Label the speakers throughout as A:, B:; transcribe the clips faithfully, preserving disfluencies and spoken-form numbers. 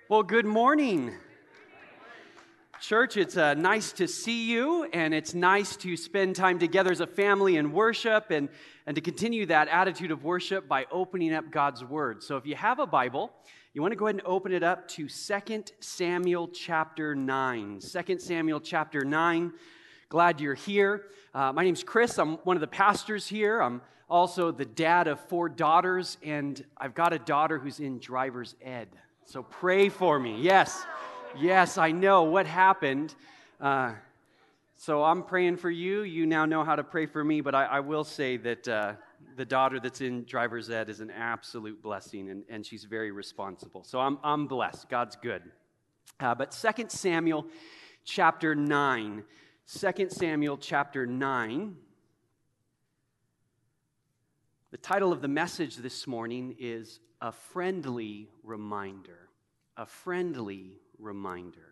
A: Well, good morning, church. It's uh, nice to see you, and it's nice to spend time together as a family in worship and, and to continue that attitude of worship by opening up God's Word. So if you have a Bible, you want to go ahead and open it up to Second Samuel chapter nine. Second Samuel chapter nine. Glad you're here. Uh, my name's Chris. I'm one of the pastors here. I'm also the dad of four daughters, and I've got a daughter who's in driver's ed. So pray for me. Yes, yes, I know what happened. Uh, so I'm praying for you. You now know how to pray for me, but I, I will say that uh, the daughter that's in driver's ed is an absolute blessing, and, and she's very responsible. So I'm, I'm blessed. God's good. Uh, but Second Samuel chapter nine. Second Samuel chapter nine. The title of the message this morning is A Friendly Reminder. A Friendly Reminder.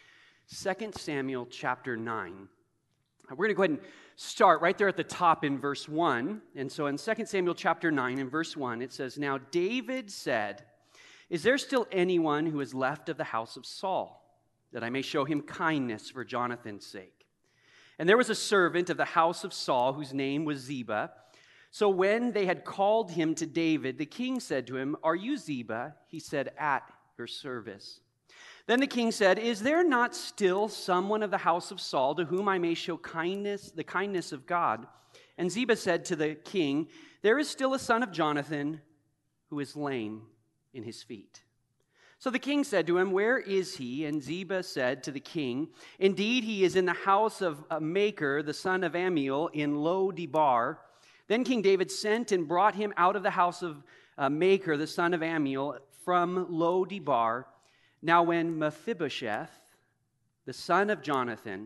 A: Second Samuel chapter nine. We're going to go ahead and start right there at the top in verse one. And so in Second Samuel chapter nine, in verse one, it says, Now David said, Is there still anyone who is left of the house of Saul, that I may show him kindness for Jonathan's sake? And there was a servant of the house of Saul whose name was Ziba. So when they had called him to David, the king said to him, Are you Ziba? He said, At your service. Then the king said, Is there not still someone of the house of Saul to whom I may show kindness, the kindness of God? And Ziba said to the king, There is still a son of Jonathan who is lame in his feet. So the king said to him, Where is he? And Ziba said to the king, Indeed, he is in the house of Machir, the son of Ammiel, in Lo-debar. Then King David sent and brought him out of the house of uh, Machir, the son of Ammiel, from Lo-debar. Now when Mephibosheth, the son of Jonathan,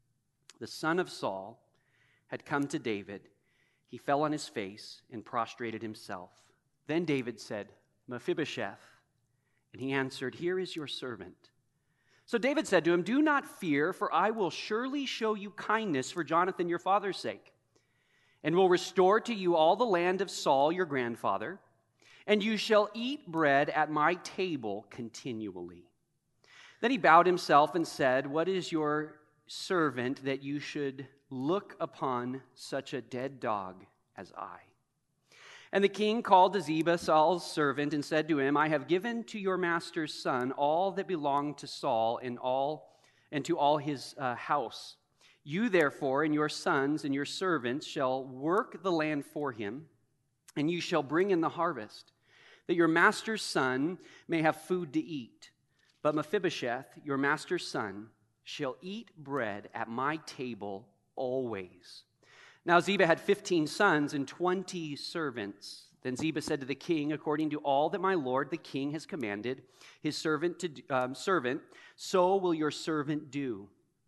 A: the son of Saul, had come to David, he fell on his face and prostrated himself. Then David said, Mephibosheth. And he answered, Here is your servant. So David said to him, Do not fear, for I will surely show you kindness for Jonathan your father's sake, and will restore to you all the land of Saul your grandfather, and you shall eat bread at my table continually. Then he bowed himself and said, What is your servant that you should look upon such a dead dog as I? And the king called to Ziba, Saul's servant, and said to him, I have given to your master's son all that belonged to Saul and all and to all his uh, house. You therefore and your sons and your servants shall work the land for him, and you shall bring in the harvest, that your master's son may have food to eat. But Mephibosheth, your master's son, shall eat bread at my table always. Now Ziba had fifteen sons and twenty servants. Then Ziba said to the king, According to all that my lord the king has commanded his servant to um, servant, so will your servant do.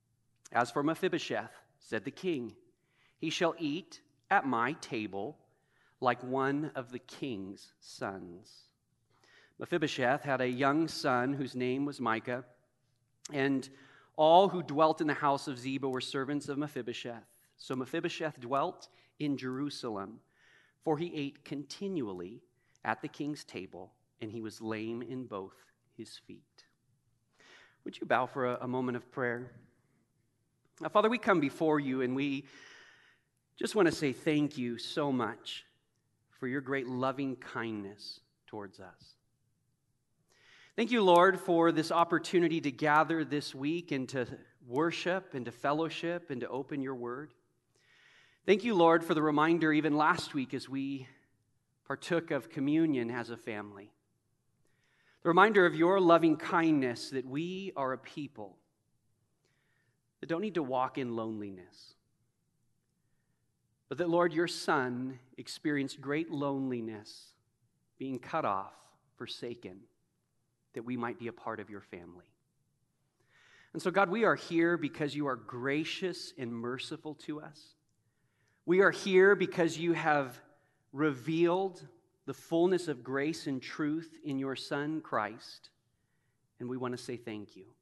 A: As for Mephibosheth, said the king, he shall eat at my table like one of the king's sons. Mephibosheth had a young son whose name was Micah, and all who dwelt in the house of Ziba were servants of Mephibosheth. So Mephibosheth dwelt in Jerusalem, for he ate continually at the king's table, and he was lame in both his feet. Would you bow for a, a moment of prayer? Now, Father, we come before you, and we just want to say thank you so much for your great loving kindness towards us. Thank you, Lord, for this opportunity to gather this week and to worship and to fellowship and to open your word. Thank you, Lord, for the reminder even last week as we partook of communion as a family. The reminder of your loving kindness that we are a people that don't need to walk in loneliness, but that, Lord, your Son experienced great loneliness, being cut off, forsaken, that we might be a part of your family. And so, God, we are here because you are gracious and merciful to us. We are here because you have revealed the fullness of grace and truth in your Son, Christ, and we want to say thank you.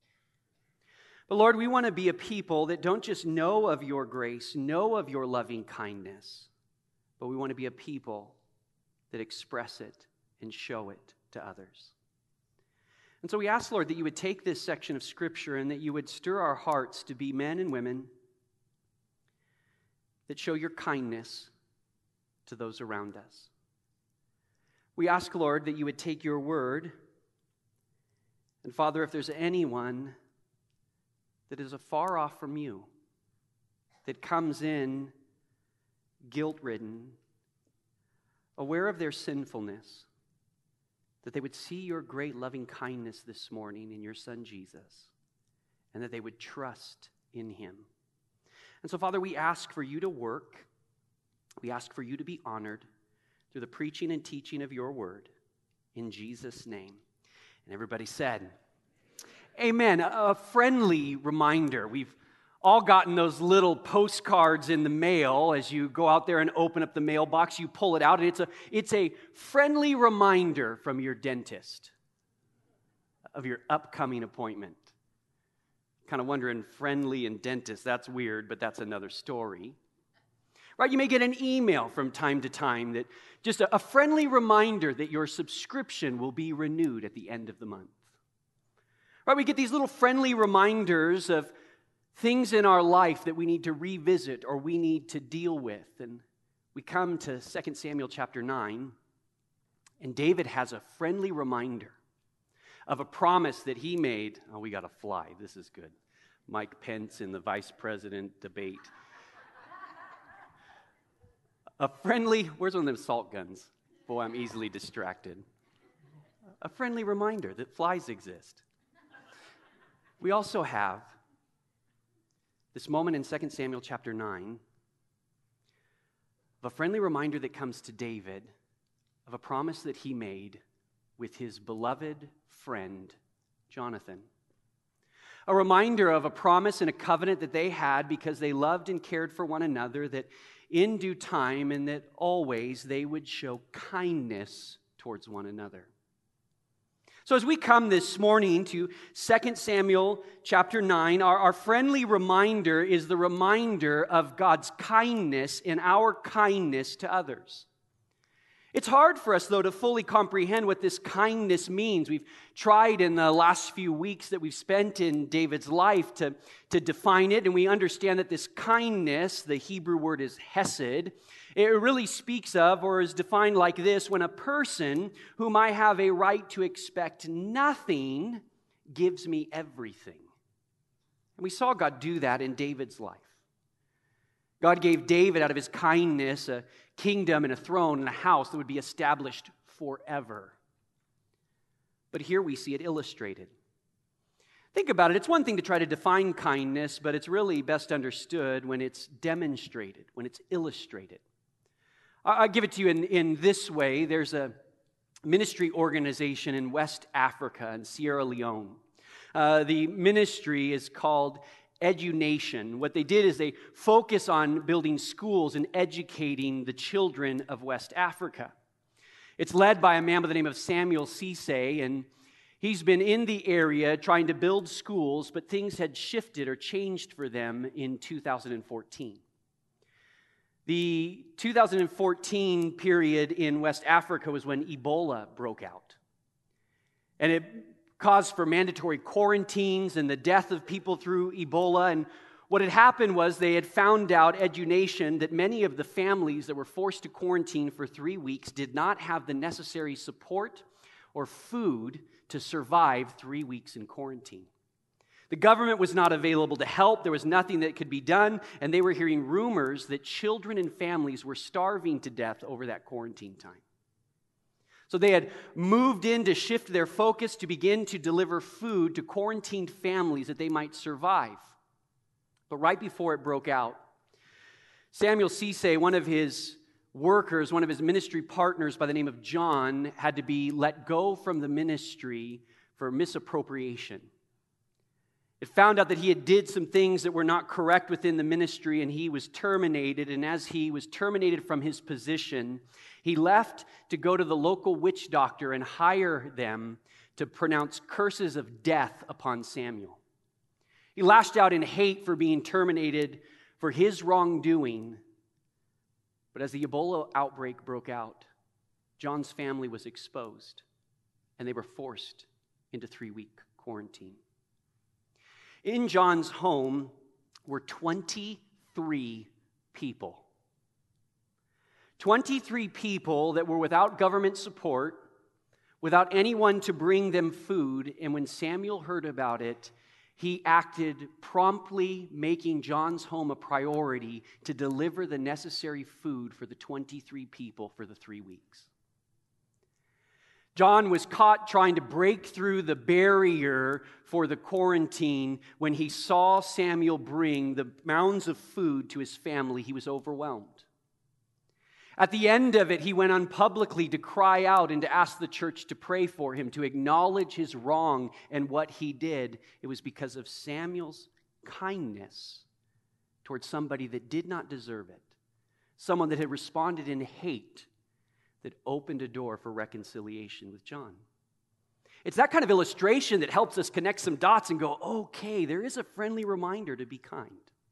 A: But Lord, we want to be a people that don't just know of your grace, know of your loving kindness, but we want to be a people that express it and show it to others. And so we ask, Lord, that you would take this section of Scripture and that you would stir our hearts to be men and women that show your kindness to those around us. We ask, Lord, that you would take your word, and Father, if there's anyone that is afar off from you, that comes in guilt-ridden, aware of their sinfulness, that they would see your great loving kindness this morning in your Son Jesus, and that they would trust in him. And so, Father, we ask for you to work. We ask for you to be honored through the preaching and teaching of your word. In Jesus' name. And everybody said, amen. A friendly reminder. We've all gotten those little postcards in the mail. As you go out there and open up the mailbox, you pull it out, and it's a, it's a friendly reminder from your dentist of your upcoming appointment. Kind of wondering, friendly and dentist, that's weird, but that's another story. Right? You may get an email from time to time that just a, a friendly reminder that your subscription will be renewed at the end of the month. Right? We get these little friendly reminders of things in our life that we need to revisit or we need to deal with. And we come to Second Samuel chapter nine, and David has a friendly reminder of a promise that he made. Oh, we got to fly. This is good. Mike Pence in the vice president debate. A friendly, where's one of them salt guns? Boy, I'm easily distracted. A friendly reminder that flies exist. We also have this moment in Second Samuel chapter nine of a friendly reminder that comes to David of a promise that he made with his beloved friend, Jonathan. A reminder of a promise and a covenant that they had because they loved and cared for one another, that in due time and that always they would show kindness towards one another. So as we come this morning to Second Samuel chapter nine, our, our friendly reminder is the reminder of God's kindness and our kindness to others. It's hard for us, though, to fully comprehend what this kindness means. We've tried in the last few weeks that we've spent in David's life to, to define it, and we understand that this kindness, the Hebrew word is hesed, it really speaks of or is defined like this: when a person whom I have a right to expect nothing gives me everything. And we saw God do that in David's life. God gave David, out of his kindness, a kingdom and a throne and a house that would be established forever. But here we see it illustrated. Think about it. It's one thing to try to define kindness, but it's really best understood when it's demonstrated, when it's illustrated. I'll give it to you in, in this way. There's a ministry organization in West Africa, in Sierra Leone. Uh, the ministry is called EduNation. What they did is they focus on building schools and educating the children of West Africa. It's led by a man by the name of Samuel Cisse, and he's been in the area trying to build schools, but things had shifted or changed for them in two thousand fourteen. The two thousand fourteen period in West Africa was when Ebola broke out. And it caused for mandatory quarantines and the death of people through Ebola. And what had happened was they had found out, EduNation, that many of the families that were forced to quarantine for three weeks did not have the necessary support or food to survive three weeks in quarantine. The government was not available to help. There was nothing that could be done. And they were hearing rumors that children and families were starving to death over that quarantine time. So they had moved in to shift their focus to begin to deliver food to quarantined families that they might survive. But right before it broke out, Samuel Cisse, one of his workers, one of his ministry partners by the name of John, had to be let go from the ministry for misappropriation. It found out that he had did some things that were not correct within the ministry, and he was terminated. And as he was terminated from his position, he left to go to the local witch doctor and hire them to pronounce curses of death upon Samuel. He lashed out in hate for being terminated for his wrongdoing. But as the Ebola outbreak broke out, John's family was exposed, and they were forced into three-week quarantine. In John's home were twenty-three people. twenty-three people that were without government support, without anyone to bring them food, and when Samuel heard about it, he acted promptly, making John's home a priority to deliver the necessary food for the twenty-three people for the three weeks. John was caught trying to break through the barrier for the quarantine when he saw Samuel bring the mounds of food to his family. He was overwhelmed. At the end of it, he went on publicly to cry out and to ask the church to pray for him, to acknowledge his wrong and what he did. It was because of Samuel's kindness towards somebody that did not deserve it, someone that had responded in hate, that opened a door for reconciliation with John. It's that kind of illustration that helps us connect some dots and go, okay, there is a friendly reminder to be kind.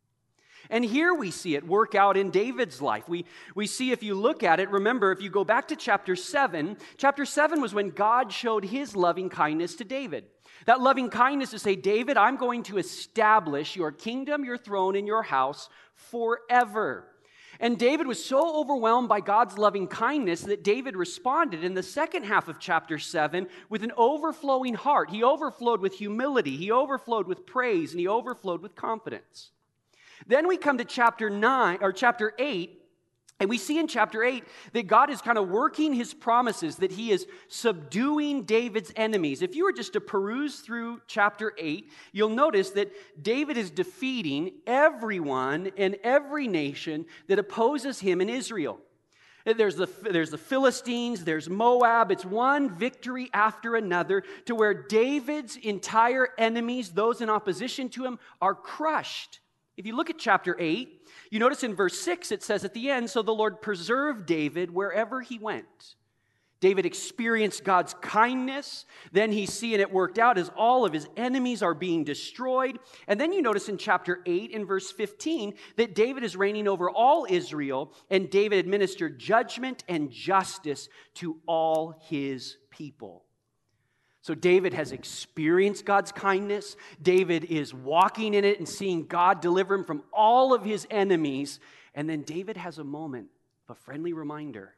A: And here we see it work out in David's life. We, we see, if you look at it, remember, if you go back to chapter seven, chapter seven was when God showed his loving kindness to David. That loving kindness to say, David, I'm going to establish your kingdom, your throne, and your house forever. And David was so overwhelmed by God's loving kindness that David responded in the second half of chapter seven with an overflowing heart. He overflowed with humility, he overflowed with praise, and he overflowed with confidence. Then we come to chapter nine or chapter eight, and we see in chapter eight that God is kind of working his promises, that he is subduing David's enemies. If you were just to peruse through chapter eight, you'll notice that David is defeating everyone and every nation that opposes him in Israel. There's the, there's the Philistines, there's Moab. It's one victory after another to where David's entire enemies, those in opposition to him, are crushed. If you look at chapter eight, you notice in verse six it says at the end, so the Lord preserved David wherever he went. David experienced God's kindness. Then he's seeing it worked out as all of his enemies are being destroyed. And then you notice in chapter eight in verse fifteen that David is reigning over all Israel, and David administered judgment and justice to all his people. So David has experienced God's kindness. David is walking in it and seeing God deliver him from all of his enemies. And then David has a moment of a friendly reminder.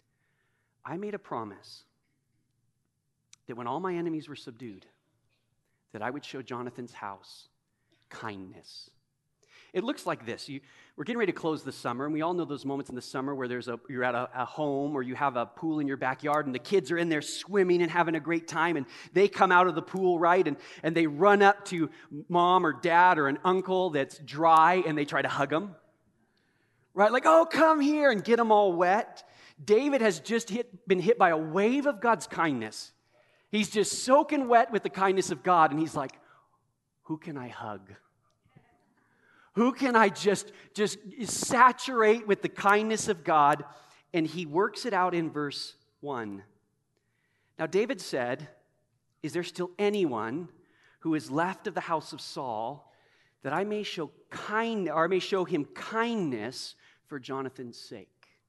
A: I made a promise that when all my enemies were subdued, that I would show Jonathan's house kindness. It looks like this. You, we're getting ready to close the summer, and we all know those moments in the summer where there's a, you're at a, a home or you have a pool in your backyard, and the kids are in there swimming and having a great time, and they come out of the pool, right, and, and they run up to mom or dad or an uncle that's dry, and they try to hug them, right? Like, oh, come here, and get them all wet. David has just hit, been hit by a wave of God's kindness. He's just soaking wet with the kindness of God, and he's like, who can I hug? Who can I just, just saturate with the kindness of God? And he works it out in verse one. Now David said, is there still anyone who is left of the house of Saul that I may show kind, or I may show him kindness for Jonathan's sake?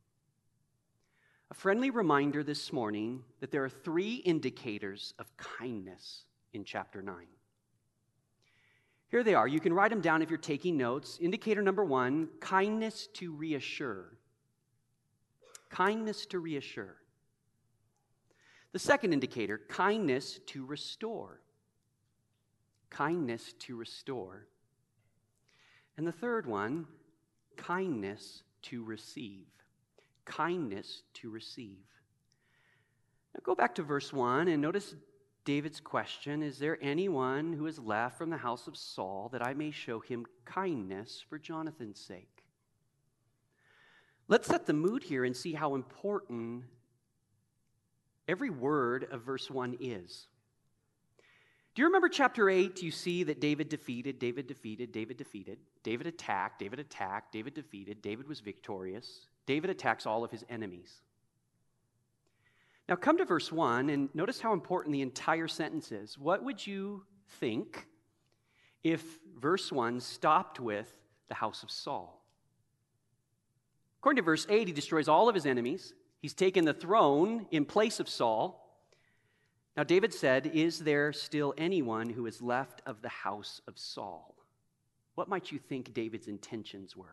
A: A friendly reminder this morning that there are three indicators of kindness in chapter nine. Here they are. You can write them down if you're taking notes. Indicator number one, kindness to reassure. Kindness to reassure. The second indicator, kindness to restore. Kindness to restore. And the third one, kindness to receive. Kindness to receive. Now go back to verse one and notice David's question, is there anyone who is left from the house of Saul that I may show him kindness for Jonathan's sake? Let's set the mood here and see how important every word of verse one is. Do you remember chapter eight? You see that David defeated, David defeated, David defeated. David attacked, David attacked, David defeated. David was victorious. David attacks all of his enemies. Now come to verse one and notice how important the entire sentence is. What would you think if verse one stopped with the house of Saul? According to verse eight, he destroys all of his enemies. He's taken the throne in place of Saul. Now David said, "Is there still anyone who is left of the house of Saul?" What might you think David's intentions were?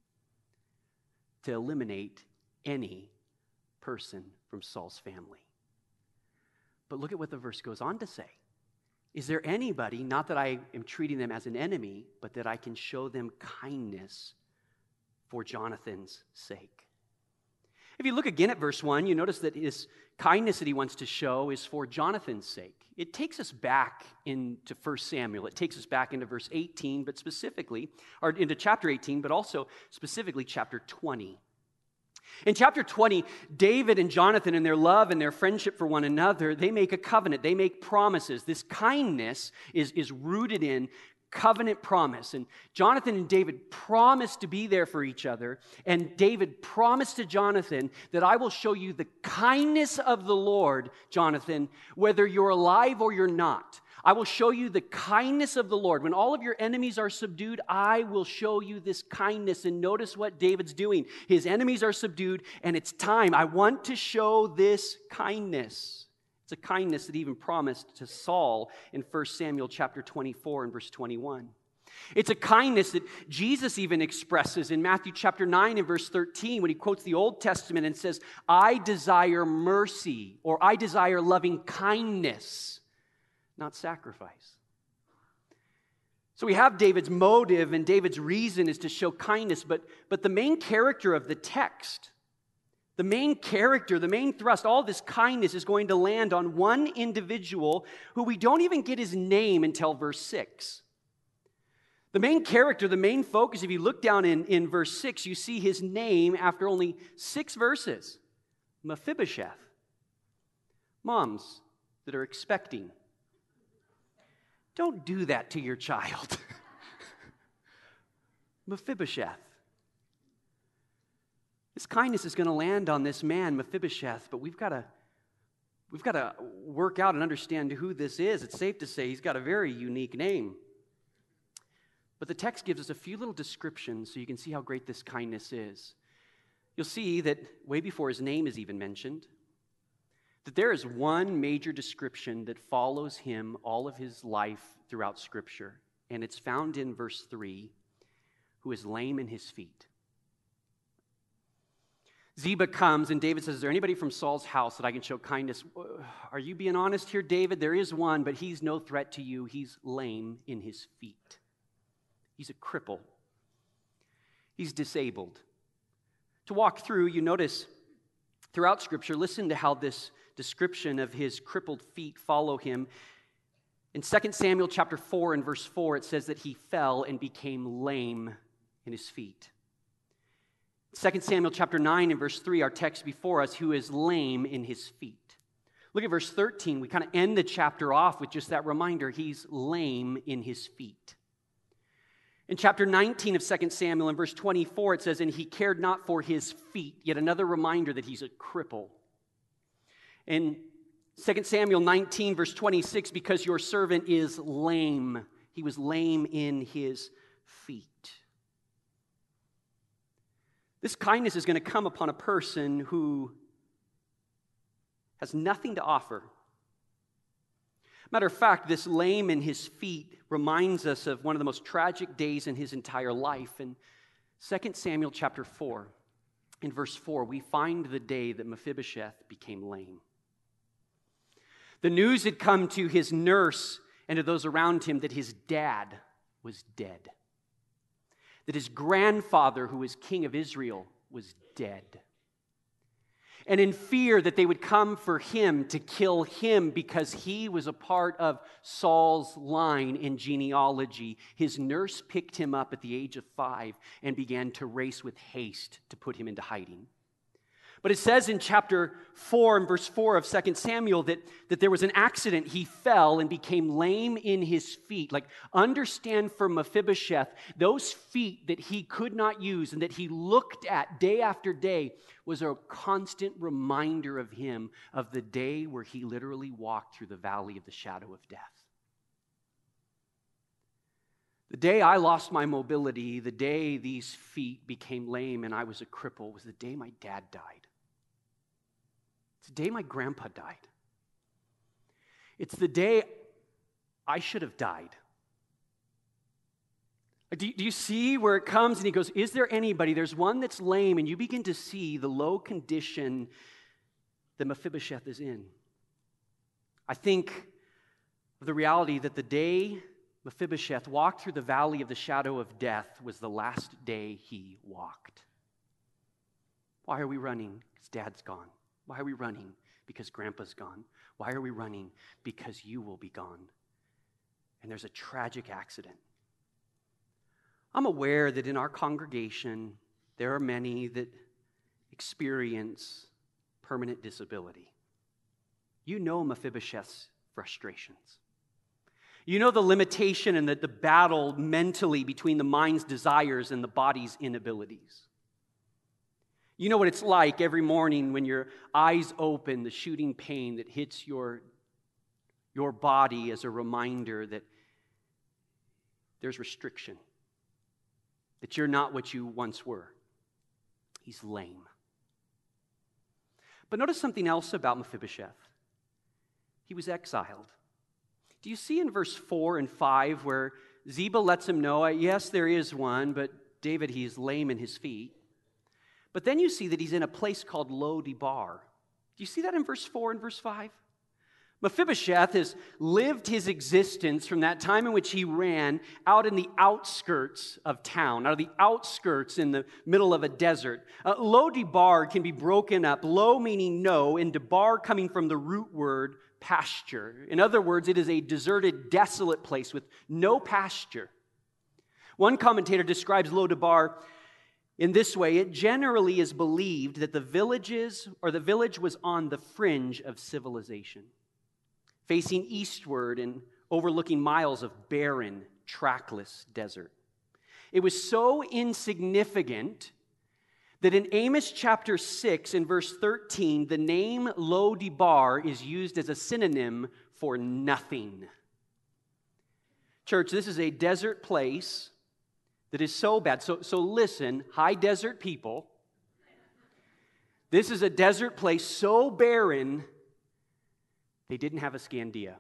A: To eliminate any person from Saul's family. But look at what the verse goes on to say. Is there anybody, not that I am treating them as an enemy, but that I can show them kindness for Jonathan's sake? If you look again at verse one, you notice that his kindness that he wants to show is for Jonathan's sake. It takes us back into First Samuel. It takes us back into verse eighteen, but specifically, or into chapter eighteen, but also specifically chapter twenty. In chapter twenty, David and Jonathan, in their love and their friendship for one another, they make a covenant. They make promises. This kindness is, is rooted in covenant promise. And Jonathan and David promised to be there for each other. And David promised to Jonathan that I will show you the kindness of the Lord, Jonathan, whether you're alive or you're not. I will show you the kindness of the Lord. When all of your enemies are subdued, I will show you this kindness. And notice what David's doing. His enemies are subdued, and it's time. I want to show this kindness. It's a kindness that he even promised to Saul in First Samuel chapter twenty-four and verse twenty-one. It's a kindness that Jesus even expresses in Matthew chapter nine and verse thirteen when he quotes the Old Testament and says, "I desire mercy," or "I desire loving kindness, not sacrifice." So we have David's motive, and David's reason is to show kindness, but, but the main character of the text, the main character, the main thrust, all this kindness is going to land on one individual who we don't even get his name until verse six. The main character, the main focus, if you look down in, in verse six, you see his name after only six verses. Mephibosheth. Moms that are expecting, don't do that to your child. Mephibosheth. This kindness is going to land on this man, Mephibosheth, but we've got to we've got to work out and understand who this is. It's safe to say he's got a very unique name. But the text gives us a few little descriptions so you can see how great this kindness is. You'll see that way before his name is even mentioned, that there is one major description that follows him all of his life throughout Scripture, and it's found in verse three, who is lame in his feet. Ziba comes, and David says, "Is there anybody from Saul's house that I can show kindness?" Are you being honest here, David? There is one, but he's no threat to you. He's lame in his feet. He's a cripple. He's disabled. To walk through, you notice throughout Scripture, listen to how this description of his crippled feet follow him. In Second Samuel chapter four and verse four, it says that he fell and became lame in his feet. Second Samuel chapter nine and verse three, our text before us, who is lame in his feet. Look at verse thirteen. We kind of end the chapter off with just that reminder. He's lame in his feet. In chapter nineteen of Second Samuel, in verse twenty-four, it says, "And he cared not for his feet." Yet another reminder that he's a cripple. In Second Samuel nineteen, verse twenty-six, "Because your servant is lame." He was lame in his feet. This kindness is going to come upon a person who has nothing to offer. Matter of fact, this lame in his feet reminds us of one of the most tragic days in his entire life. In Second Samuel chapter four, in verse four, we find the day that Mephibosheth became lame. The news had come to his nurse and to those around him that his dad was dead. That his grandfather, who was king of Israel, was dead. And in fear that they would come for him to kill him because he was a part of Saul's line in genealogy, his nurse picked him up at the age of five and began to race with haste to put him into hiding. But it says in chapter four and verse four of Second Samuel that, that there was an accident. He fell and became lame in his feet. Like, understand for Mephibosheth, those feet that he could not use and that he looked at day after day was a constant reminder of him of the day where he literally walked through the valley of the shadow of death. The day I lost my mobility, the day these feet became lame and I was a cripple, was the day my dad died. It's the day my grandpa died. It's the day I should have died. Do you, do you see where it comes? And he goes, is there anybody? There's one that's lame, and you begin to see the low condition that Mephibosheth is in. I think of the reality that the day Mephibosheth walked through the valley of the shadow of death was the last day he walked. Why are we running? Because Dad's gone. Why are we running? Because Grandpa's gone. Why are we running? Because you will be gone. And there's a tragic accident. I'm aware that in our congregation, there are many that experience permanent disability. You know Mephibosheth's frustrations. You know the limitation and the, the battle mentally between the mind's desires and the body's inabilities. You know what it's like every morning when your eyes open, the shooting pain that hits your, your body as a reminder that there's restriction, that you're not what you once were. He's lame. But notice something else about Mephibosheth. He was exiled. Do you see in verse four and five where Ziba lets him know, yes, there is one, but David, he is lame in his feet. But then you see that he's in a place called Lo-debar. Do you see that in verse four and verse five? Mephibosheth has lived his existence from that time in which he ran out in the outskirts of town, out of the outskirts in the middle of a desert. Uh, Lo-debar can be broken up, lo meaning no, and debar coming from the root word pasture. In other words, it is a deserted, desolate place with no pasture. One commentator describes Lo-debar in this way: it generally is believed that the villages or the village was on the fringe of civilization, facing eastward and overlooking miles of barren, trackless desert. It was so insignificant that in Amos chapter six and verse thirteen, the name Lo-debar is used as a synonym for nothing. Church, this is a desert place that is so bad. So, so listen, high desert people, this is a desert place so barren, they didn't have a Scandia.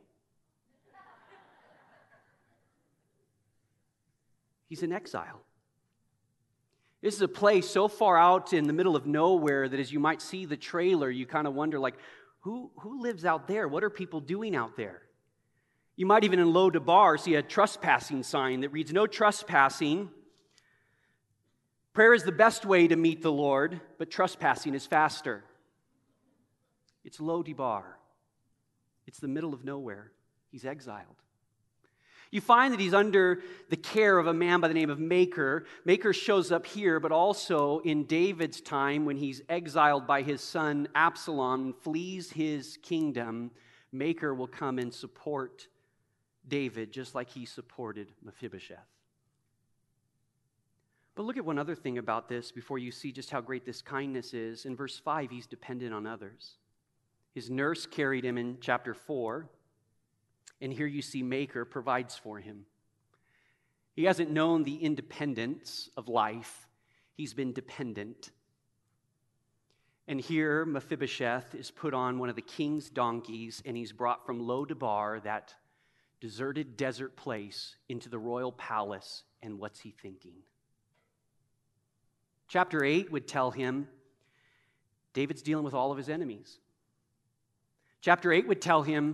A: He's in exile. This is a place so far out in the middle of nowhere that as you might see the trailer, you kind of wonder, like, who, who lives out there? What are people doing out there? You might even in Lo-debar see a trespassing sign that reads, no trespassing. Prayer is the best way to meet the Lord, but trespassing is faster. It's Lo-debar. It's the middle of nowhere. He's exiled. You find that he's under the care of a man by the name of Makir. Makir shows up here, but also in David's time when he's exiled by his son Absalom and flees his kingdom. Makir will come and support David just like he supported Mephibosheth. But look at one other thing about this before you see just how great this kindness is. In verse five, he's dependent on others. His nurse carried him in chapter four. And here you see Makir provides for him. He hasn't known the independence of life. He's been dependent. And here Mephibosheth is put on one of the king's donkeys, and he's brought from Lo-debar, that deserted desert place, into the royal palace. And what's he thinking? Chapter eight would tell him David's dealing with all of his enemies. Chapter eight would tell him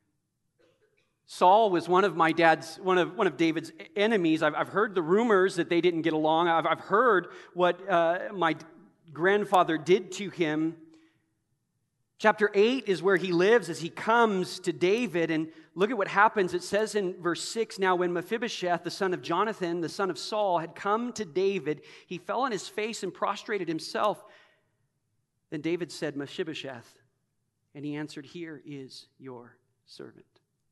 A: Saul was one of my dad's, one of one of David's enemies. I've, I've heard the rumors that they didn't get along. I've, I've heard what uh, my grandfather did to him. Chapter eight is where he lives as he comes to David. And look at what happens. It says in verse six, now when Mephibosheth, the son of Jonathan, the son of Saul, had come to David, he fell on his face and prostrated himself. Then David said, Mephibosheth. And he answered, here is your servant.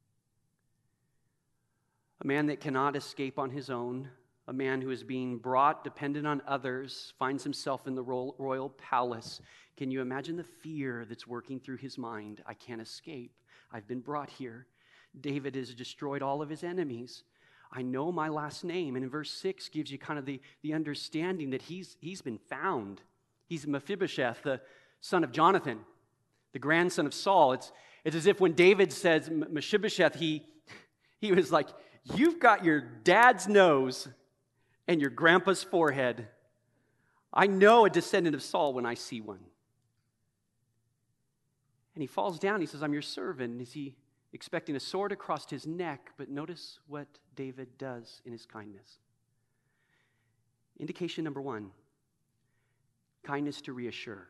A: A man that cannot escape on his own, a man who is being brought dependent on others, finds himself in the royal palace. Can you imagine the fear that's working through his mind? I can't escape. I've been brought here. David has destroyed all of his enemies. I know my last name. And in verse six gives you kind of the, the understanding that he's, he's been found. He's Mephibosheth, the son of Jonathan, the grandson of Saul. It's, It's as if when David says Mephibosheth, he, he was like, you've got your dad's nose and your grandpa's forehead. I know a descendant of Saul when I see one. And he falls down. He says, I'm your servant. Is he expecting a sword across his neck? But notice what David does in his kindness. Indication number one, kindness to reassure.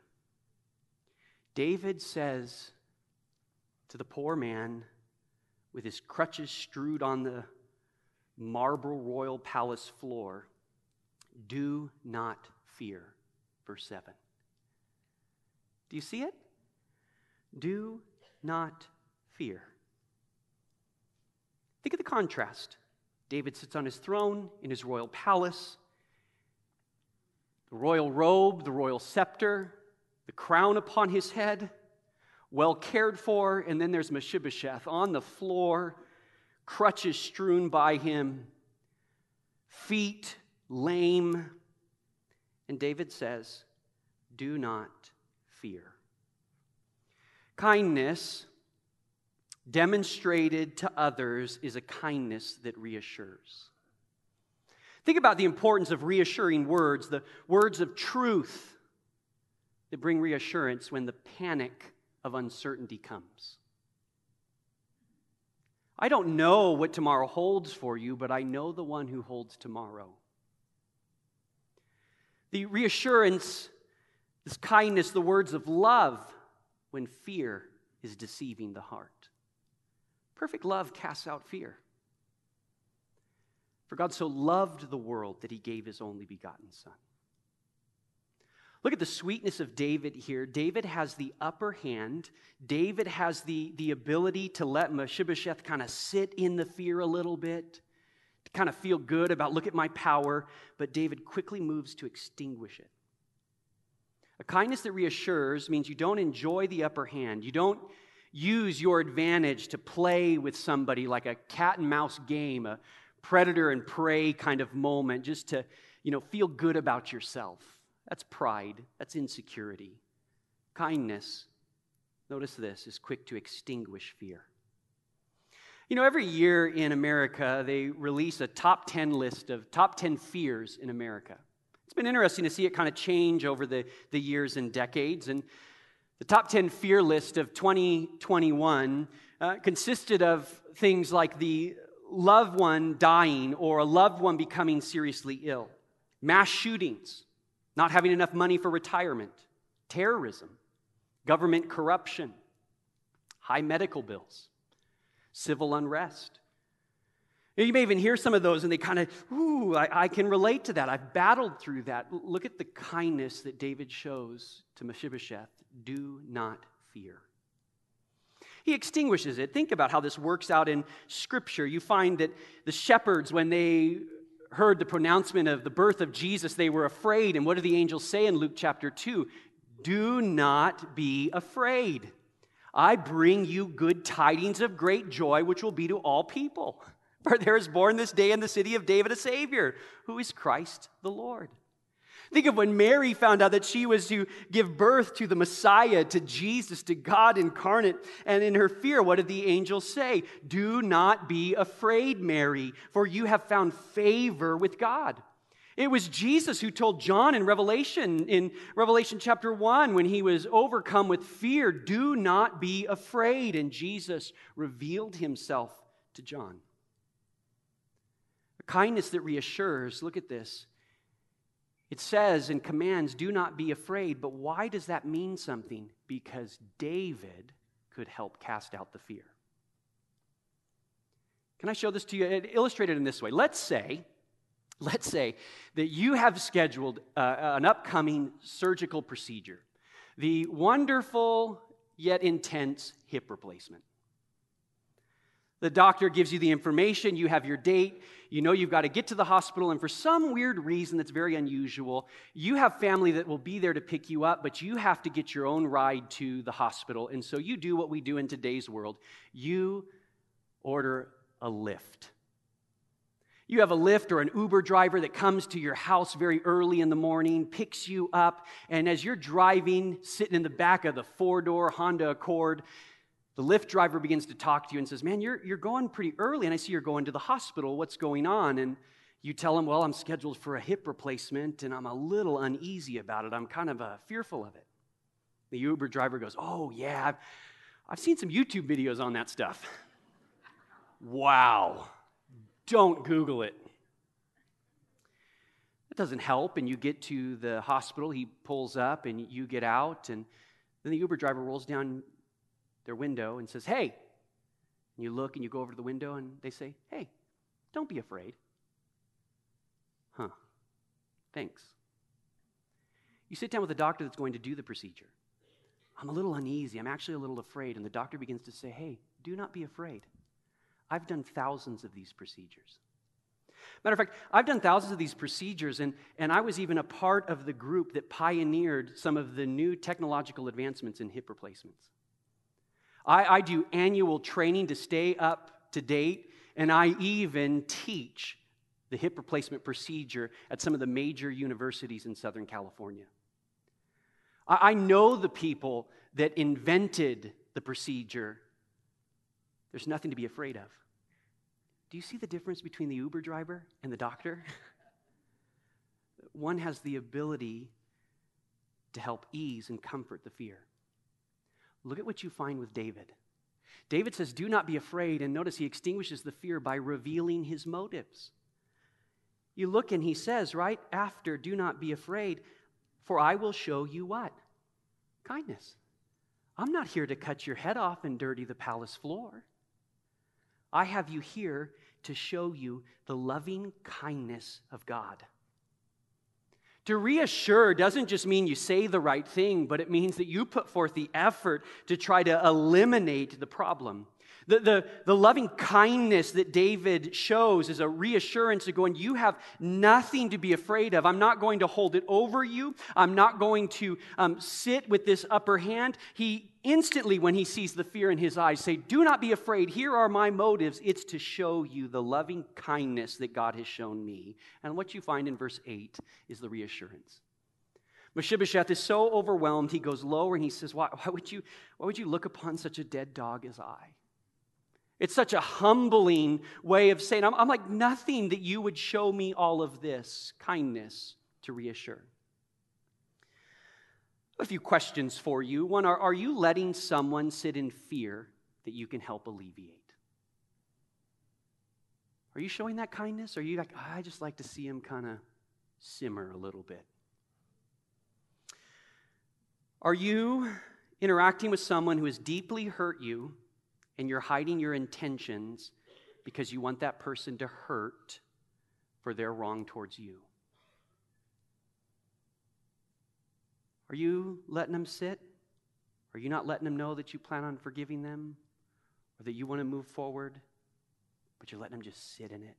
A: David says to the poor man with his crutches strewed on the marble royal palace floor, do not fear. Verse seven. Do you see it? Do not fear. Think of the contrast. David sits on his throne in his royal palace. The royal robe, the royal scepter, the crown upon his head, well cared for, and then there's Mephibosheth on the floor, crutches strewn by him, feet lame. And David says, do not fear. Kindness demonstrated to others is a kindness that reassures. Think about the importance of reassuring words, the words of truth that bring reassurance when the panic of uncertainty comes. I don't know what tomorrow holds for you, but I know the one who holds tomorrow. The reassurance, this kindness, the words of love when fear is deceiving the heart. Perfect love casts out fear. For God so loved the world that he gave his only begotten Son. Look at the sweetness of David here. David has the upper hand. David has the, the ability to let Mephibosheth kind of sit in the fear a little bit, to kind of feel good about, look at my power. But David quickly moves to extinguish it. A kindness that reassures means you don't enjoy the upper hand. You don't use your advantage to play with somebody like a cat and mouse game, a predator and prey kind of moment, just to, you know, feel good about yourself. That's pride. That's insecurity. Kindness, notice this, is quick to extinguish fear. You know, every year in America, they release a top ten list of top ten fears in America. It's been interesting to see it kind of change over the, the years and decades. And the top ten fear list of twenty twenty-one uh, consisted of things like the loved one dying or a loved one becoming seriously ill, mass shootings, not having enough money for retirement, terrorism, government corruption, high medical bills, civil unrest. You may even hear some of those and they kind of, ooh, I, I can relate to that. I've battled through that. Look at the kindness that David shows to Mephibosheth. Do not fear. He extinguishes it. Think about how this works out in Scripture. You find that the shepherds, when they heard the pronouncement of the birth of Jesus, they were afraid. And what do the angels say in Luke chapter two? Do not be afraid. I bring you good tidings of great joy, which will be to all people. For there is born this day in the city of David a Savior, who is Christ the Lord. Think of when Mary found out that she was to give birth to the Messiah, to Jesus, to God incarnate. And in her fear, what did the angels say? Do not be afraid, Mary, for you have found favor with God. It was Jesus who told John in Revelation, in Revelation chapter one, when he was overcome with fear, do not be afraid. And Jesus revealed himself to John. A kindness that reassures, look at this. It says and commands, do not be afraid. But why does that mean something? Because David could help cast out the fear. Can I show this to you? Illustrated in this way. Let's say, let's say that you have scheduled uh, an upcoming surgical procedure. The wonderful yet intense hip replacement. The doctor gives you the information, you have your date, you know you've got to get to the hospital, and for some weird reason that's very unusual, you have family that will be there to pick you up, but you have to get your own ride to the hospital. And so you do what we do in today's world. You order a Lyft. You have a Lyft or an Uber driver that comes to your house very early in the morning, picks you up, and as you're driving, sitting in the back of the four-door Honda Accord, The Lyft driver begins to talk to you and says, man, you're, you're going pretty early, and I see you're going to the hospital. What's going on? And you tell him, well, I'm scheduled for a hip replacement, and I'm a little uneasy about it. I'm kind of uh, fearful of it. The Uber driver goes, oh, yeah, I've, I've seen some YouTube videos on that stuff. Wow. Don't Google it. It doesn't help, and you get to the hospital. He pulls up, and you get out, and then the Uber driver rolls down their window and says, hey. And you look, and you go over to the window, and they say, hey, don't be afraid. Huh. Thanks. You sit down with the doctor that's going to do the procedure. I'm a little uneasy. I'm actually a little afraid. And the doctor begins to say, hey, do not be afraid. I've done thousands of these procedures. Matter of fact, I've done thousands of these procedures, and, and I was even a part of the group that pioneered some of the new technological advancements in hip replacements. I, I do annual training to stay up to date, and I even teach the hip replacement procedure at some of the major universities in Southern California. I, I know the people that invented the procedure. There's nothing to be afraid of. Do you see the difference between the Uber driver and the doctor? One has the ability to help ease and comfort the fear. Look at what you find with David. David says, do not be afraid, and notice he extinguishes the fear by revealing his motives. You look and he says, right after, do not be afraid, for I will show you what? Kindness. I'm not here to cut your head off and dirty the palace floor. I have you here to show you the loving kindness of God. To reassure doesn't just mean you say the right thing, but it means that you put forth the effort to try to eliminate the problem. The, the, the loving kindness that David shows is a reassurance of going, you have nothing to be afraid of. I'm not going to hold it over you. I'm not going to um, sit with this upper hand. He instantly, when he sees the fear in his eyes, say, do not be afraid. Here are my motives. It's to show you the loving kindness that God has shown me. And what you find in verse eight is the reassurance. Mephibosheth is so overwhelmed, he goes lower and he says, why, why would you, why would you look upon such a dead dog as I? It's such a humbling way of saying, I'm, I'm like nothing that you would show me all of this kindness to reassure. A few questions for you. One, are, are you letting someone sit in fear that you can help alleviate? Are you showing that kindness? Or are you like, oh, I just like to see him kind of simmer a little bit? Are you interacting with someone who has deeply hurt you and you're hiding your intentions because you want that person to hurt for their wrong towards you? Are you letting them sit? Are you not letting them know that you plan on forgiving them or that you want to move forward, but you're letting them just sit in it?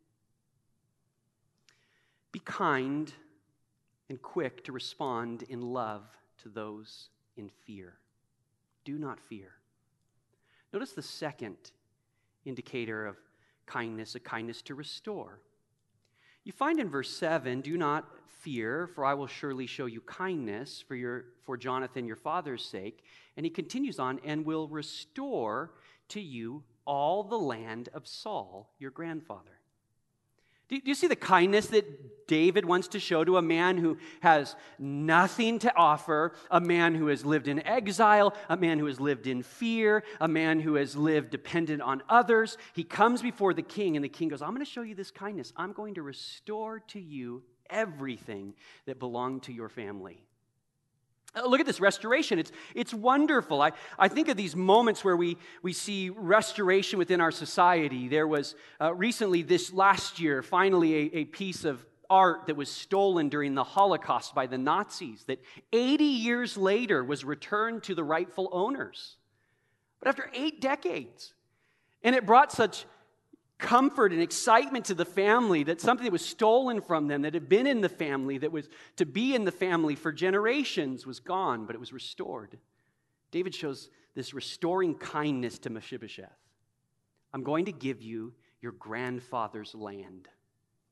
A: Be kind and quick to respond in love to those in fear. Do not fear. Notice the second indicator of kindness, a kindness to restore. You find in verse seven, do not fear, for I will surely show you kindness for your for Jonathan your father's sake. And he continues on, and will restore to you all the land of Saul, your grandfather. Do you see the kindness that David wants to show to a man who has nothing to offer, a man who has lived in exile, a man who has lived in fear, a man who has lived dependent on others? He comes before the king, and the king goes, I'm going to show you this kindness. I'm going to restore to you everything that belonged to your family. Look at this restoration. It's, it's wonderful. I, I think of these moments where we, we see restoration within our society. There was uh, recently this last year, finally, a, a piece of art that was stolen during the Holocaust by the Nazis that eighty years later was returned to the rightful owners. But after eight decades, and it brought such comfort and excitement to the family that something that was stolen from them, that had been in the family, that was to be in the family for generations, was gone, but it was restored. David shows this restoring kindness to Mephibosheth. I'm going to give you your grandfather's land.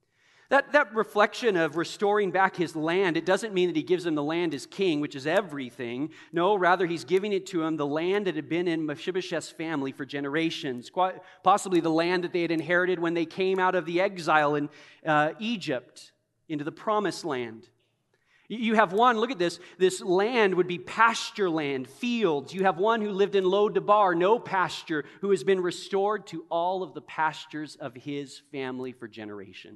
A: That, that reflection of restoring back his land, it doesn't mean that he gives him the land as king, which is everything. No, rather he's giving it to him, the land that had been in Mephibosheth's family for generations, quite possibly the land that they had inherited when they came out of the exile in uh, Egypt into the promised land. You have one, look at this, this land would be pasture land, fields. You have one who lived in Lo-debar, no pasture, who has been restored to all of the pastures of his family for generations.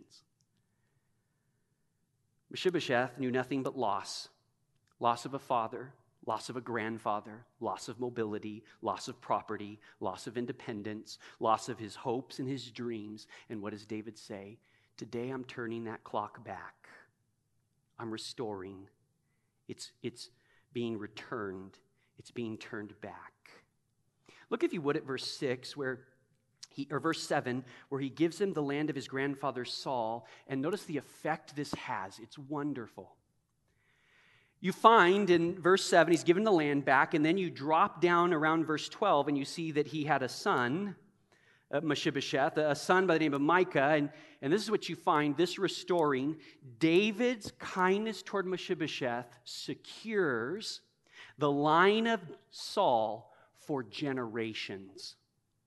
A: Mephibosheth knew nothing but loss. Loss of a father, loss of a grandfather, loss of mobility, loss of property, loss of independence, loss of his hopes and his dreams. And what does David say? Today I'm turning that clock back. I'm restoring. It's, it's being returned. It's being turned back. Look, if you would, at verse six, where He, or verse seven, where he gives him the land of his grandfather Saul. And notice the effect this has. It's wonderful. You find in verse seven, he's given the land back, and then you drop down around verse twelve, and you see that he had a son, uh, Mephibosheth, a son by the name of Micah. And, and this is what you find, this restoring. David's kindness toward Mephibosheth secures the line of Saul for generations.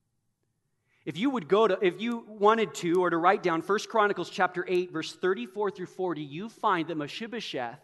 A: If you would go to, if you wanted to, or to write down First Chronicles chapter eight, verse thirty-four through forty, you find that Mephibosheth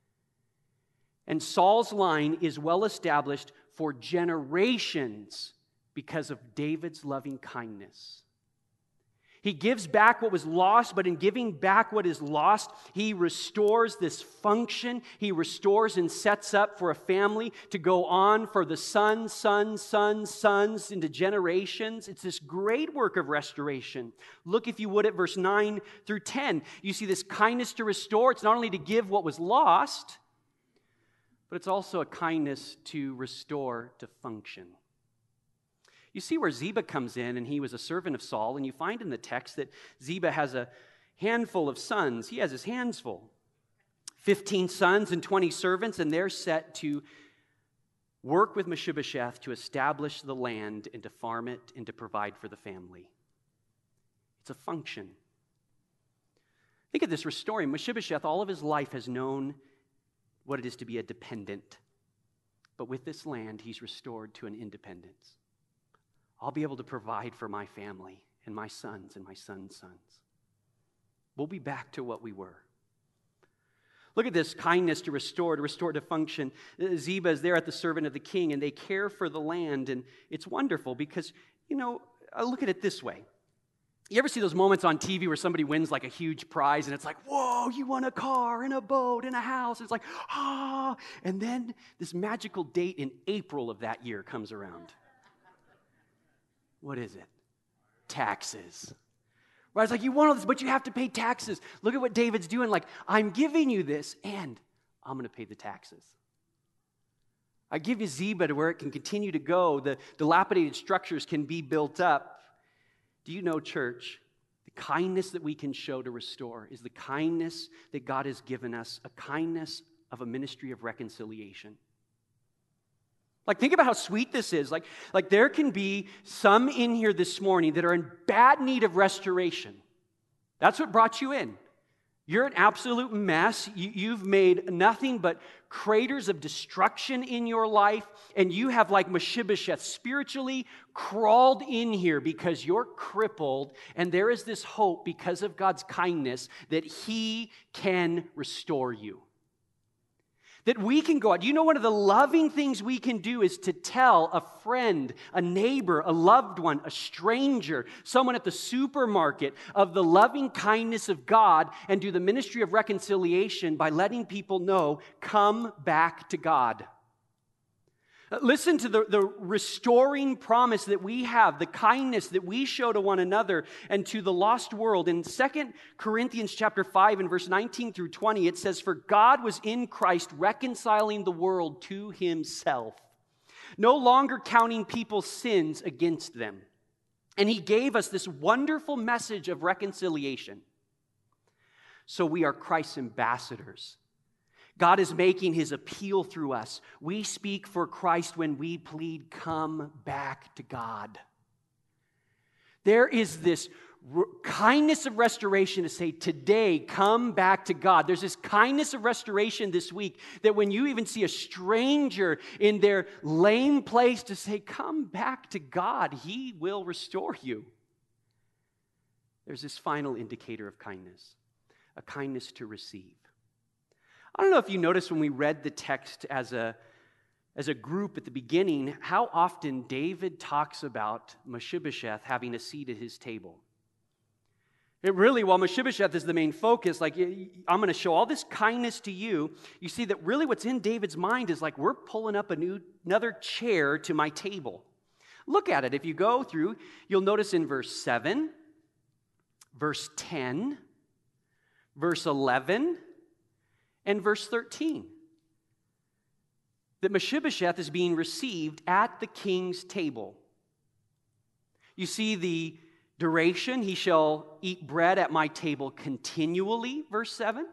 A: and Saul's line is well established for generations because of David's loving kindness. He gives back what was lost, but in giving back what is lost, he restores this function. He restores and sets up for a family to go on for the sons, sons, sons, sons into generations. It's this great work of restoration. Look, if you would, at verse nine through ten. You see this kindness to restore. It's not only to give what was lost, but it's also a kindness to restore to function. You see where Ziba comes in, and he was a servant of Saul, and you find in the text that Ziba has a handful of sons. He has his hands full. Fifteen sons and twenty servants, and they're set to work with Mephibosheth to establish the land and to farm it and to provide for the family. It's a function. Think of this restoring. Mephibosheth, all of his life, has known what it is to be a dependent. But with this land, he's restored to an independence. I'll be able to provide for my family and my sons and my sons' sons. We'll be back to what we were. Look at this kindness to restore, to restore to function. Ziba is there at the servant of the king, and they care for the land, and it's wonderful because, you know, I look at it this way. You ever see those moments on T V where somebody wins like a huge prize, and it's like, whoa, you won a car and a boat and a house. It's like, ah, and then this magical date in April of that year comes around. What is it? Taxes. Right? It's like, you want all this, but you have to pay taxes. Look at what David's doing. Like, I'm giving you this, and I'm going to pay the taxes. I give you Ziba to where it can continue to go. The dilapidated structures can be built up. Do you know, church, the kindness that we can show to restore is the kindness that God has given us, a kindness of a ministry of reconciliation. Like, think about how sweet this is. Like, like there can be some in here this morning that are in bad need of restoration. That's what brought you in. You're an absolute mess. You, you've made nothing but craters of destruction in your life, and you have, like Mephibosheth, spiritually crawled in here because you're crippled, and there is this hope because of God's kindness that He can restore you. That we can go out. You know, one of the loving things we can do is to tell a friend, a neighbor, a loved one, a stranger, someone at the supermarket of the loving kindness of God and do the ministry of reconciliation by letting people know, come back to God. Listen to the, the restoring promise that we have, the kindness that we show to one another and to the lost world. In Second Corinthians chapter five and verse nineteen through twenty, it says, "For God was in Christ reconciling the world to Himself, no longer counting people's sins against them. And He gave us this wonderful message of reconciliation. So we are Christ's ambassadors. God is making His appeal through us. We speak for Christ when we plead, come back to God." There is this r- kindness of restoration to say, today, come back to God. There's this kindness of restoration this week that when you even see a stranger in their lame place, to say, come back to God. He will restore you. There's this final indicator of kindness, a kindness to receive. I don't know if you noticed when we read the text as a, as a group at the beginning, how often David talks about Mephibosheth having a seat at his table. It really, while Mephibosheth is the main focus, like, I'm going to show all this kindness to you, you see that really what's in David's mind is like, we're pulling up a new, another chair to my table. Look at it. If you go through, you'll notice in verse seven, verse ten, verse eleven, and verse thirteen, that Mephibosheth is being received at the king's table. You see the duration, he shall eat bread at my table continually, verse seven.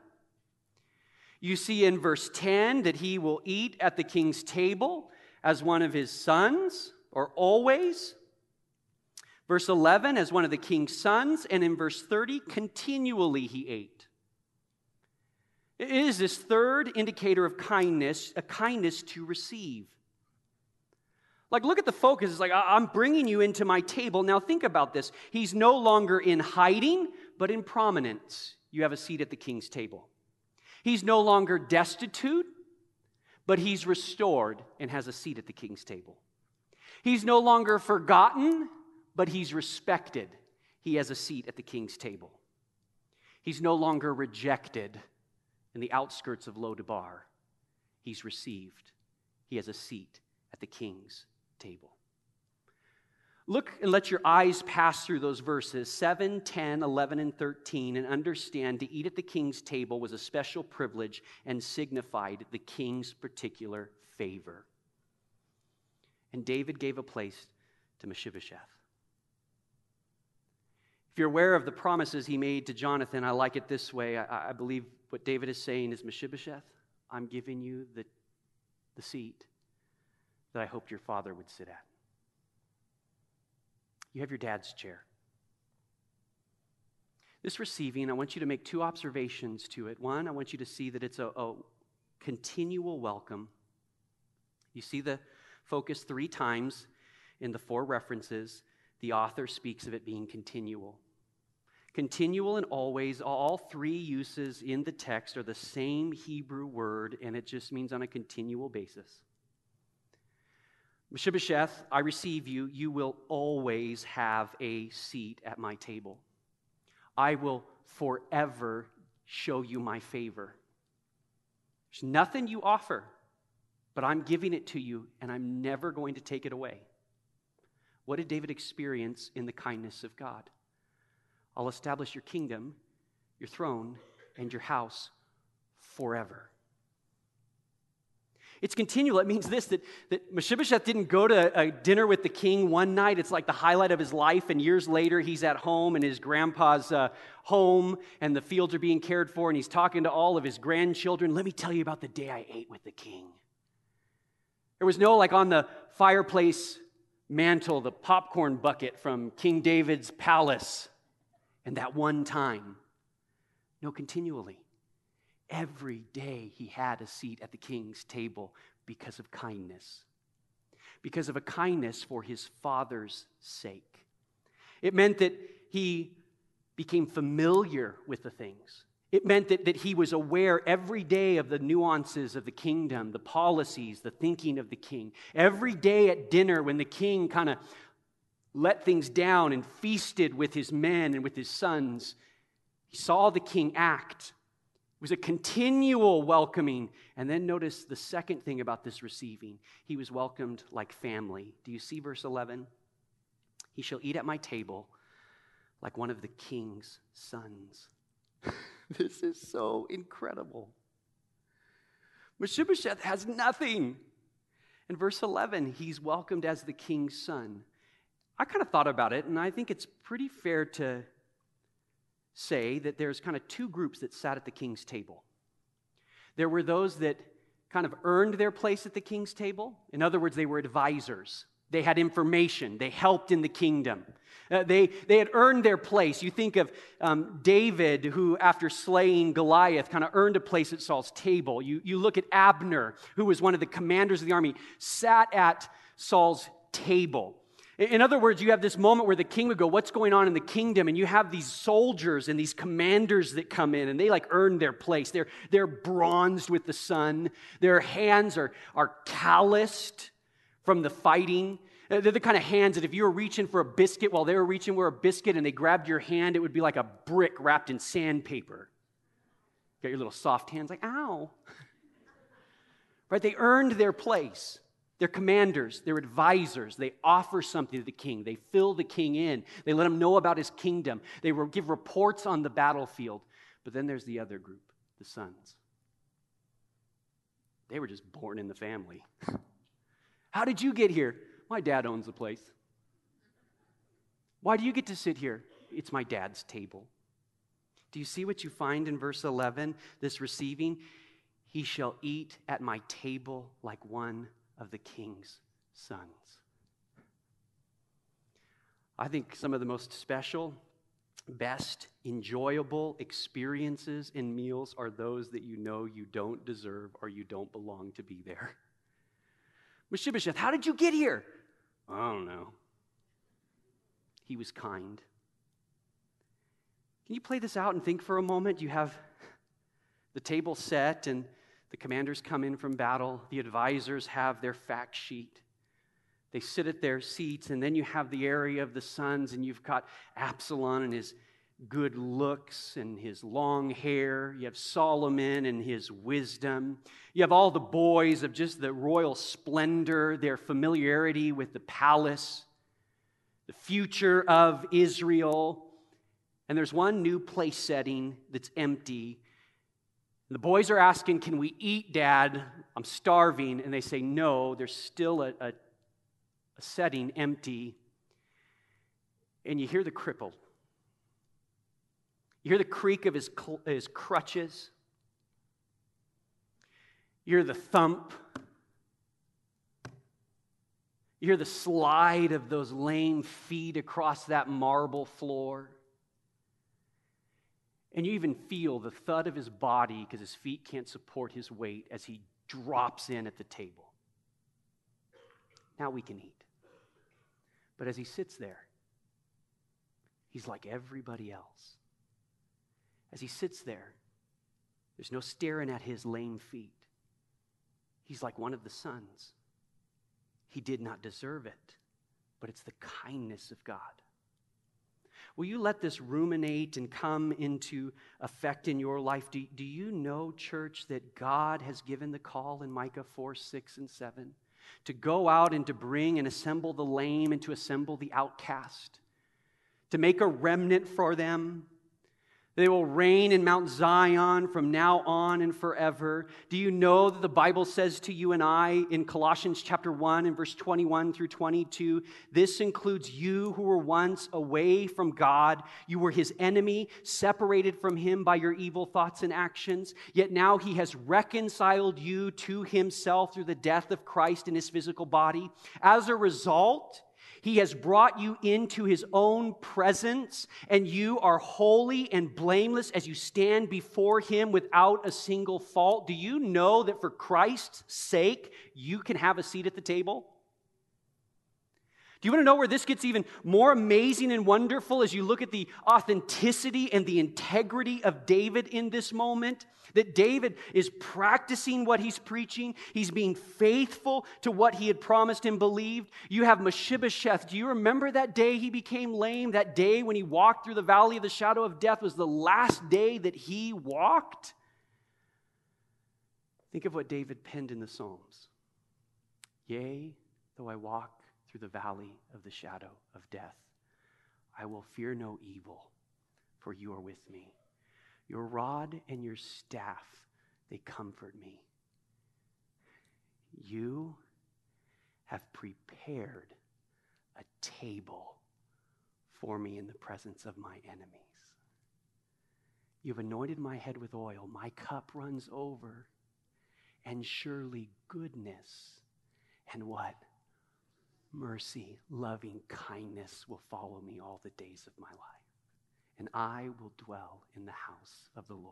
A: You see in verse ten that he will eat at the king's table as one of his sons, or always. Verse eleven, as one of the king's sons, and in verse thirty, continually he ate. It is this third indicator of kindness, a kindness to receive. Like, look at the focus. It's like, I'm bringing you into my table. Now, think about this. He's no longer in hiding, but in prominence. You have a seat at the king's table. He's no longer destitute, but he's restored and has a seat at the king's table. He's no longer forgotten, but he's respected. He has a seat at the king's table. He's no longer rejected in the outskirts of Lo-debar. He's received. He has a seat at the king's table. Look and let your eyes pass through those verses seven, ten, eleven, and thirteen and understand to eat at the king's table was a special privilege and signified the king's particular favor. And David gave a place to Mephibosheth. If you're aware of the promises he made to Jonathan, I like it this way. I, I believe what David is saying is, Mephibosheth, I'm giving you the, the seat that I hoped your father would sit at. You have your dad's chair. This receiving, I want you to make two observations to it. One, I want you to see that it's a, a continual welcome. You see the focus three times in the four references. The author speaks of it being continual. Continual and always, all three uses in the text are the same Hebrew word, and it just means on a continual basis. Mephibosheth, I receive you. You will always have a seat at my table. I will forever show you my favor. There's nothing you offer, but I'm giving it to you, and I'm never going to take it away. What did David experience in the kindness of God? I'll establish your kingdom, your throne, and your house forever. It's continual. It means this, that, that Mephibosheth didn't go to a dinner with the king one night. It's like the highlight of his life, and years later he's at home in his grandpa's uh, home, and the fields are being cared for, and he's talking to all of his grandchildren. Let me tell you about the day I ate with the king. There was no, like, on the fireplace mantle, the popcorn bucket from King David's palace, and that one time. No, continually. Every day he had a seat at the king's table because of kindness. Because of a kindness for his father's sake. It meant that he became familiar with the things. It meant that, that he was aware every day of the nuances of the kingdom, the policies, the thinking of the king. Every day at dinner when the king kind of let things down and feasted with his men and with his sons, he saw the king act. It was a continual welcoming. And then notice the second thing about this receiving. He was welcomed like family. Do you see verse eleven? He shall eat at my table like one of the king's sons. This is so incredible. Mephibosheth has nothing. In verse eleven, he's welcomed as the king's son. I kind of thought about it, and I think it's pretty fair to say that there's kind of two groups that sat at the king's table. There were those that kind of earned their place at the king's table. In other words, they were advisors. They had information. They helped in the kingdom. Uh, they, they had earned their place. You think of um, David, who after slaying Goliath kind of earned a place at Saul's table. You, you look at Abner, who was one of the commanders of the army, sat at Saul's table. In other words, you have this moment where the king would go, what's going on in the kingdom? And you have these soldiers and these commanders that come in, and they like earn their place. They're, they're bronzed with the sun. Their hands are, are calloused from the fighting. They're the kind of hands that if you were reaching for a biscuit while they were reaching for a biscuit and they grabbed your hand, it would be like a brick wrapped in sandpaper. Got your little soft hands like, ow. Right? They earned their place. They're commanders, they're advisors. They offer something to the king. They fill the king in. They let him know about his kingdom. They give reports on the battlefield. But then there's the other group, the sons. They were just born in the family. How did you get here? My dad owns the place. Why do you get to sit here? It's my dad's table. Do you see what you find in verse eleven? This receiving, he shall eat at my table like one of the king's sons. I think some of the most special, best, enjoyable experiences in meals are those that you know you don't deserve or you don't belong to be there. Mephibosheth, how did you get here? I don't know. He was kind. Can you play this out and think for a moment? You have the table set and the commanders come in from battle. The advisors have their fact sheet. They sit at their seats, and then you have the area of the sons, and you've got Absalom and his good looks and his long hair. You have Solomon and his wisdom. You have all the boys of just the royal splendor, their familiarity with the palace, the future of Israel. And there's one new place setting that's empty. The boys are asking, can we eat, Dad? I'm starving. And they say, no, there's still a, a, a setting empty. And you hear the cripple. You hear the creak of his, his crutches. You hear the thump. You hear the slide of those lame feet across that marble floor. And you even feel the thud of his body because his feet can't support his weight as he drops in at the table. Now we can eat. But as he sits there, he's like everybody else. As he sits there, there's no staring at his lame feet. He's like one of the sons. He did not deserve it, but it's the kindness of God. Will you let this ruminate and come into effect in your life? Do, do you know, church, that God has given the call in Micah four, six, and seven to go out and to bring and assemble the lame and to assemble the outcast, to make a remnant for them? They will reign in Mount Zion from now on and forever. Do you know that the Bible says to you and I in Colossians chapter one and verse twenty-one through twenty-two, this includes you who were once away from God. You were his enemy, separated from him by your evil thoughts and actions. Yet now he has reconciled you to himself through the death of Christ in his physical body. As a result, he has brought you into his own presence, and you are holy and blameless as you stand before him without a single fault. Do you know that for Christ's sake, you can have a seat at the table? Do you want to know where this gets even more amazing and wonderful as you look at the authenticity and the integrity of David in this moment? That David is practicing what he's preaching. He's being faithful to what he had promised and believed. You have Mephibosheth. Do you remember that day he became lame? That day when he walked through the valley of the shadow of death was the last day that he walked? Think of what David penned in the Psalms. Yea, though I walk through the valley of the shadow of death, I will fear no evil, for you are with me. Your rod and your staff, they comfort me. You have prepared a table for me in the presence of my enemies. You've anointed my head with oil. My cup runs over. And surely goodness and what? mercy, loving kindness will follow me all the days of my life, and I will dwell in the house of the Lord.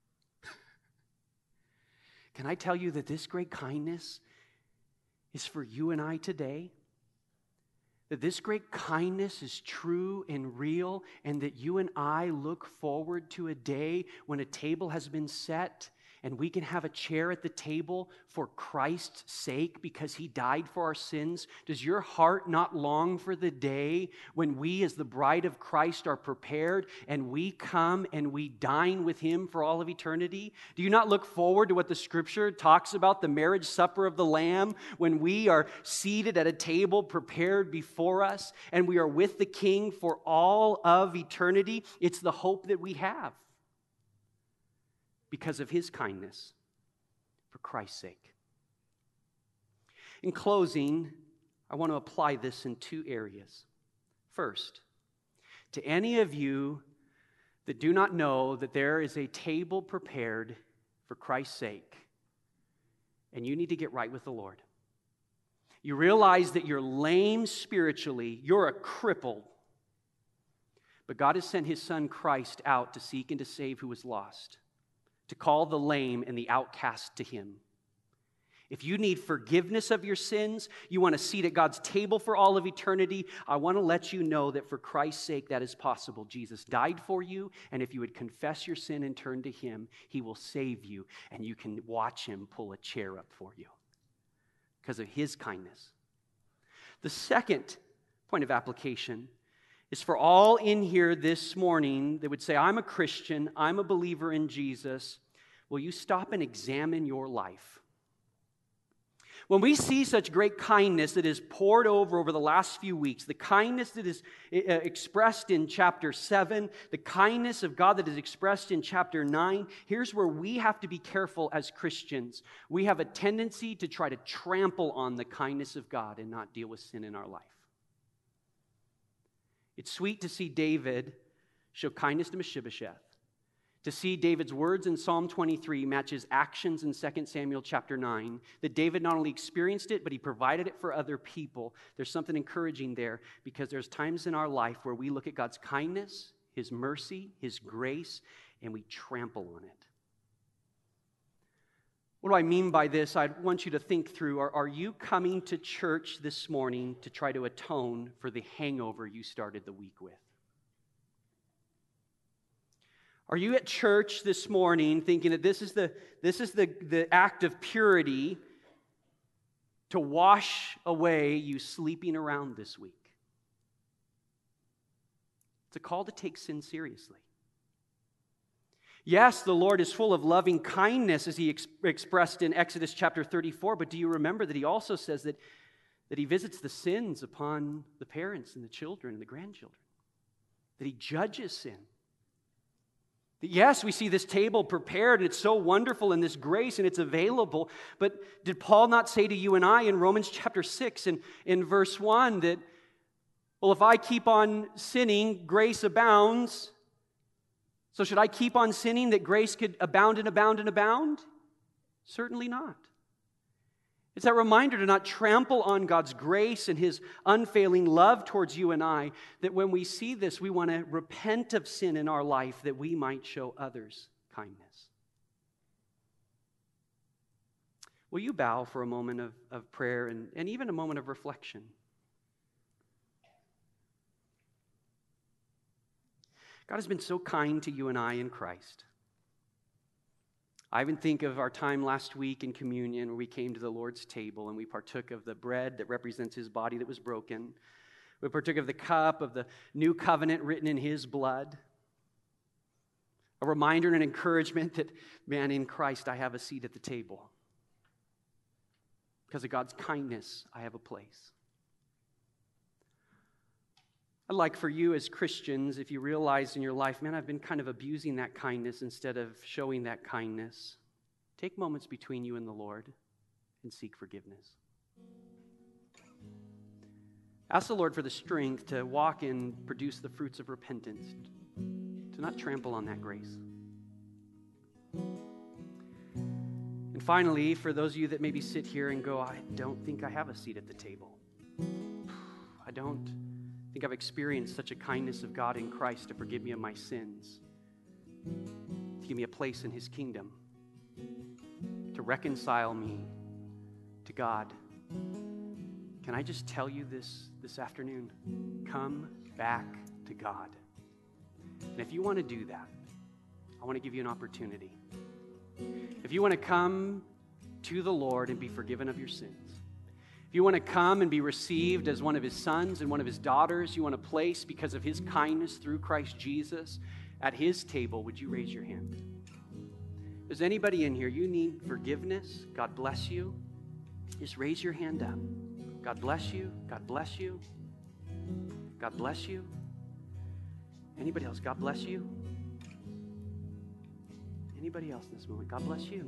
A: Can I tell you that this great kindness is for you and I today? That this great kindness is true and real, and that you and I look forward to a day when a table has been set and we can have a chair at the table for Christ's sake because he died for our sins? Does your heart not long for the day when we as the bride of Christ are prepared and we come and we dine with him for all of eternity? Do you not look forward to what the scripture talks about, the marriage supper of the Lamb, when we are seated at a table prepared before us and we are with the King for all of eternity? It's the hope that we have, because of his kindness, for Christ's sake. In closing, I want to apply this in two areas. First, to any of you that do not know that there is a table prepared for Christ's sake, and you need to get right with the Lord. You realize that you're lame spiritually, you're a cripple, but God has sent his Son Christ out to seek and to save who was lost, to call the lame and the outcast to him. If you need forgiveness of your sins, you want a seat at God's table for all of eternity, I want to let you know that for Christ's sake that is possible. Jesus died for you, and if you would confess your sin and turn to him, he will save you, and you can watch him pull a chair up for you because of his kindness. The second point of application is for all in here this morning that would say, I'm a Christian, I'm a believer in Jesus. Will you stop and examine your life? When we see such great kindness that is poured over over the last few weeks, the kindness that is expressed in chapter seven, the kindness of God that is expressed in chapter nine, here's where we have to be careful as Christians. We have a tendency to try to trample on the kindness of God and not deal with sin in our life. It's sweet to see David show kindness to Mephibosheth, to see David's words in Psalm twenty-three match his actions in Second Samuel chapter nine, that David not only experienced it, but he provided it for other people. There's something encouraging there, because there's times in our life where we look at God's kindness, his mercy, his grace, and we trample on it. What do I mean by this? I want you to think through, are, are you coming to church this morning to try to atone for the hangover you started the week with? Are you at church this morning thinking that this is the, this is the, the act of purity to wash away you sleeping around this week? It's a call to take sin seriously. Yes, the Lord is full of loving kindness, as he ex- expressed in Exodus chapter thirty-four, but do you remember that he also says that, that he visits the sins upon the parents and the children and the grandchildren, that he judges sin? That yes, we see this table prepared, and it's so wonderful in this grace, and it's available, but did Paul not say to you and I in Romans chapter six and in verse one that, well, if I keep on sinning, grace abounds? So should I keep on sinning that grace could abound and abound and abound? Certainly not. It's that reminder to not trample on God's grace and his unfailing love towards you and I, that when we see this, we want to repent of sin in our life that we might show others kindness. Will you bow for a moment of, of prayer and, and even a moment of reflection? God has been so kind to you and I in Christ. I even think of our time last week in communion where we came to the Lord's table and we partook of the bread that represents his body that was broken. We partook of the cup of the new covenant written in his blood. A reminder and an encouragement that, man, in Christ I have a seat at the table. Because of God's kindness, I have a place. I'd like for you as Christians, if you realize in your life, man, I've been kind of abusing that kindness instead of showing that kindness, take moments between you and the Lord and seek forgiveness. Ask the Lord for the strength to walk and produce the fruits of repentance, to not trample on that grace. And finally, for those of you that maybe sit here and go, I don't think I have a seat at the table, don't think I've experienced such a kindness of God in Christ to forgive me of my sins, to give me a place in his kingdom, to reconcile me to God. Can I just tell you this this afternoon? Come back to God. And if you want to do that, I want to give you an opportunity. If you want to come to the Lord and be forgiven of your sins, if you want to come and be received as one of his sons and one of his daughters, you want a place because of his kindness through Christ Jesus at his table, would you raise your hand? Is anybody in here, you need forgiveness? God bless you. Just raise your hand up. God bless you. God bless you. God bless you. Anybody else? God bless you. Anybody else in this moment? God bless you.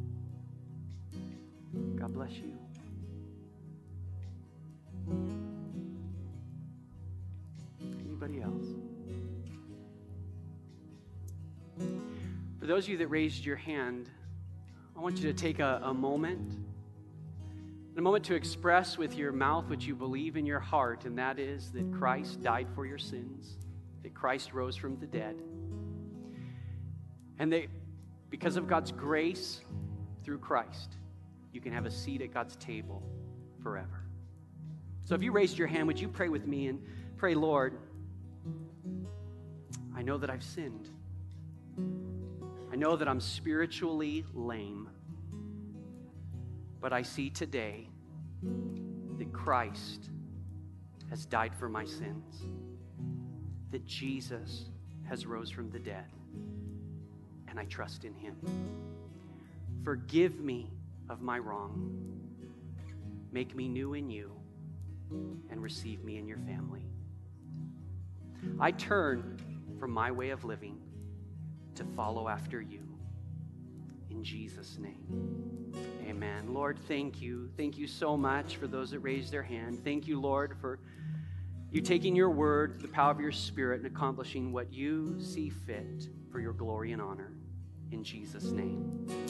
A: God bless you. Anybody else? For those of you that raised your hand, I want you to take a, a moment, a moment to express with your mouth what you believe in your heart, and that is that Christ died for your sins, that Christ rose from the dead, and that because of God's grace through Christ, you can have a seat at God's table forever. So if you raised your hand, would you pray with me and pray, Lord, I know that I've sinned. I know that I'm spiritually lame, but I see today that Christ has died for my sins, that Jesus has rose from the dead, and I trust in him. Forgive me of my wrong. Make me new in you and receive me in your family. I turn from my way of living to follow after you. In Jesus' name, amen. Lord, thank you. Thank you so much for those that raised their hand. Thank you, Lord, for you taking your word, the power of your Spirit, and accomplishing what you see fit for your glory and honor. In Jesus' name.